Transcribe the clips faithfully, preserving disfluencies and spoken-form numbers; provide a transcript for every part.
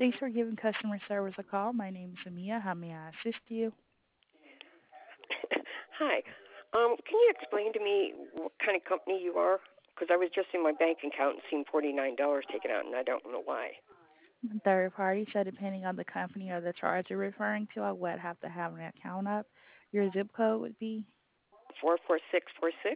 Thanks for giving customer service a call. My name is Amia. How may I assist you? Hi. Um, can you explain to me what kind of company you are? Because I was just in my bank account and seen forty-nine dollars taken out, and I don't know why. Third party, so depending on the company or the charge you're referring to, I would have to have an account up. Your zip code would be, four four six four six.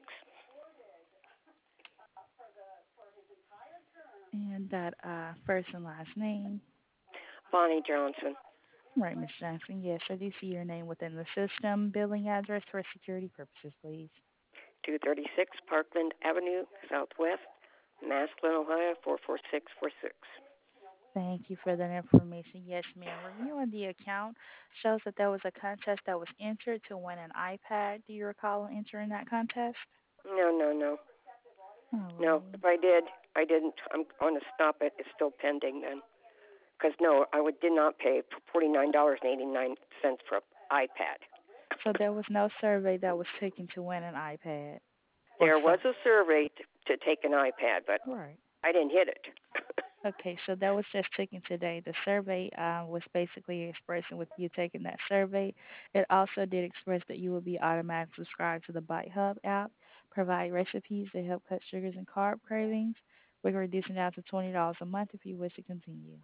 and that uh, first and last name. Bonnie Johnson. Right, Miss Johnson. Yes, I do see your name within the system. Billing address for security purposes, please. two thirty-six Parkland Avenue, Southwest, Massillon, Ohio, four four six four six. Thank you for that information. Yes, ma'am. Reviewing the account shows that there was a contest that was entered to win an iPad. Do you recall entering that contest? No, no, no. No, Alrighty. if I did, I didn't. I'm going to stop it. It's still pending then. Because, no, I would, did not pay forty-nine dollars and eighty-nine cents for an iPad. So there was no survey that was taken to win an iPad or There was some. a survey to, to take an iPad, but Right. I didn't hit it. Okay, so that was just taken today. The survey uh, was basically expressing with you taking that survey. It also did express that you will be automatically subscribed to the Bite Hub app, provide recipes that help cut sugars and carb cravings. We can reduce it down to twenty dollars a month if you wish to continue.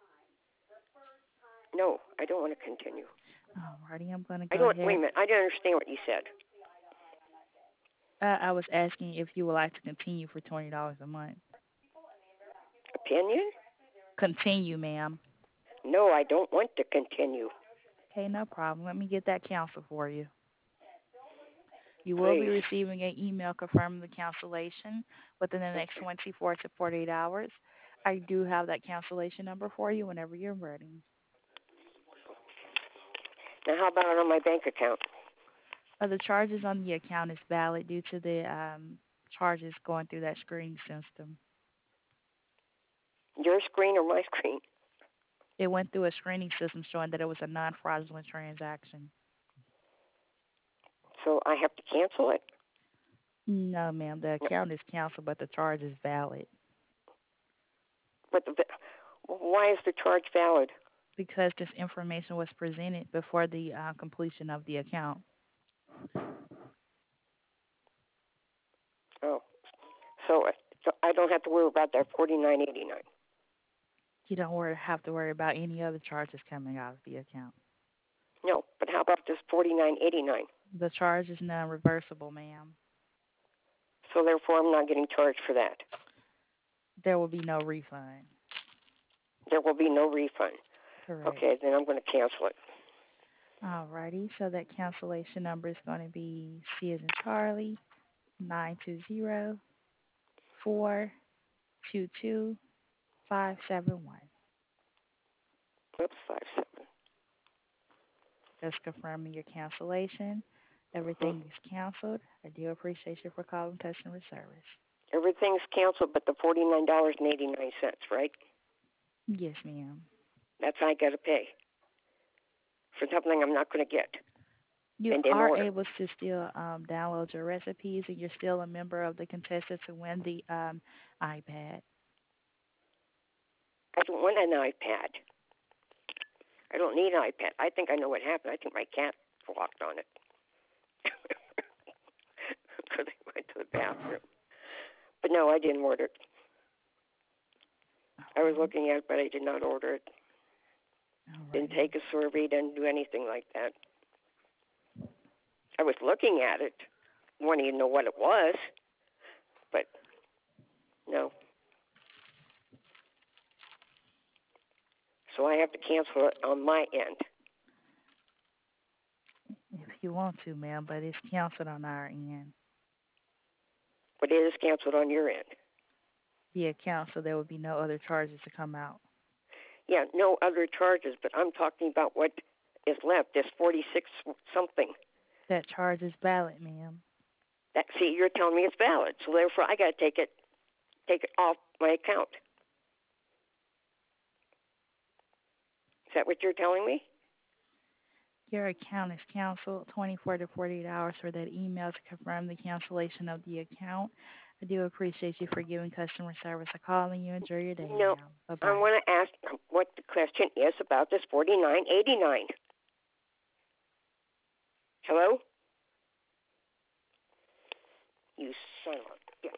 No, I don't want to continue. Alrighty, I'm going to I go don't. Wait a ahead. minute. I didn't understand what you said. Uh, I was asking if you would like to continue for twenty dollars a month. Opinion? Continue, ma'am. No, I don't want to continue. Okay, no problem. Let me get that cancel for you. You will be Please. receiving an email confirming the cancellation within the next Okay. twenty-four to forty-eight hours. I do have that cancellation number for you whenever you're ready. Now, how about on my bank account? Uh, the charges on the account is valid due to the um, charges going through that screening system. Your screen or my screen? It went through a screening system showing that it was a non-fraudulent transaction. So I have to cancel it? No, ma'am, the No. account is canceled, but the charge is valid But the, why is the charge valid? because this information was presented before the uh, completion of the account. Oh, so, so I don't have to worry about that forty-nine eighty-nine. You don't worry, have to worry about any other charges coming out of the account. No, but how about this forty-nine eighty-nine? The charge is non-reversible, ma'am. So therefore, I'm not getting charged for that. There will be no refund. There will be no refund. Correct. Okay, then I'm going to cancel it. Alrighty, so that cancellation number is going to be C as in Charlie, nine two zero four two two five seven one. Oops, five seven. Just confirming your cancellation. Everything Hmm. is canceled. I do appreciate you for calling customer service. Everything's canceled but the forty-nine dollars and eighty-nine cents, right? Yes, ma'am. That's I got to pay for something I'm not going to get You and didn't are order. able to still um, download your recipes, and you're still a member of the contestant to win the um, iPad. I don't want an iPad. I don't need an iPad. I think I know what happened. I think my cat walked on it because I went to the bathroom. But no, I didn't order it. I was looking at it, but I did not order it. All Didn't right. take a survey, didn't do anything like that. I was looking at it, wanting to know what it was, but no. So I have to cancel it on my end. If you want to, ma'am, but it's canceled on our end. But it is canceled on your end. The account, so there will be no other charges to come out. Yeah, no other charges, but I'm talking about what is left. There's forty-six something. That charge is valid, ma'am. That see, you're telling me it's valid, so therefore I got to take it, take it off my account. Is that what you're telling me? Your account is canceled twenty-four to forty-eight hours for that email to confirm the cancellation of the account. I do appreciate you for giving customer service a call, and you enjoy your day, No, ma'am. Bye I bye. want to ask what the question is about this forty-nine eighty-nine. Hello? You son of a...